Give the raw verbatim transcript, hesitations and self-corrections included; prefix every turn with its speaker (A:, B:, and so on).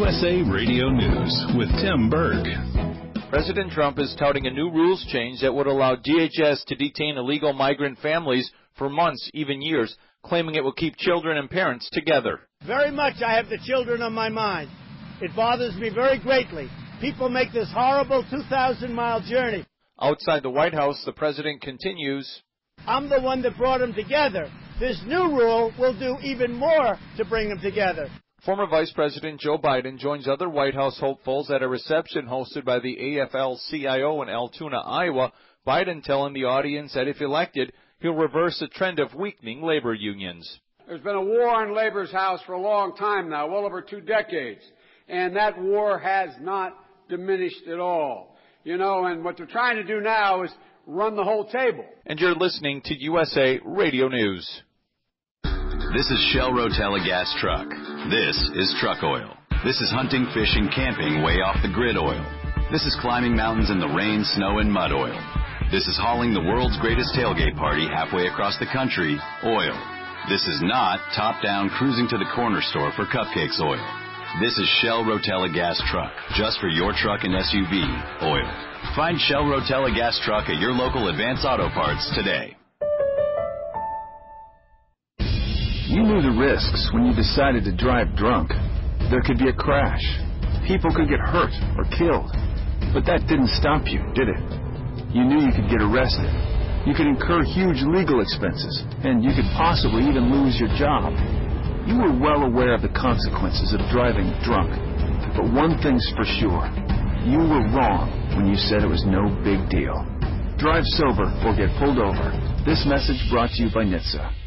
A: U S A Radio News with Tim Berg.
B: President Trump is touting a new rules change that would allow D H S to detain illegal migrant families for months, even years, claiming it will keep children and parents together.
C: Very much I have the children on my mind. It bothers me very greatly. People make this horrible two thousand mile journey.
B: Outside the White House, the president continues,
C: I'm the one that brought them together. This new rule will do even more to bring them together.
B: Former Vice President Joe Biden joins other White House hopefuls at a reception hosted by the A F L C I O in Altoona, Iowa. Biden telling the audience that if elected, he'll reverse a trend of weakening labor unions.
D: There's been a war on labor's house for a long time now, well over two decades, and that war has not diminished at all. You know, and what they're trying to do now is run the whole table.
B: And you're listening to U S A Radio News.
E: This is Shell Rotella gas truck. This is truck oil. This is hunting, fishing, camping way off the grid oil. This is climbing mountains in the rain, snow, and mud oil. This is hauling the world's greatest tailgate party halfway across the country, oil. This is not top-down cruising to the corner store for cupcakes oil. This is Shell Rotella gas truck, just for your truck and S U V, oil. Find Shell Rotella gas truck at your local Advance Auto Parts today.
F: You knew the risks when you decided to drive drunk. There could be a crash. People could get hurt or killed. But that didn't stop you, did it? You knew you could get arrested. You could incur huge legal expenses, and you could possibly even lose your job. You were well aware of the consequences of driving drunk. But one thing's for sure. You were wrong when you said it was no big deal. Drive sober or get pulled over. This message brought to you by N H T S A.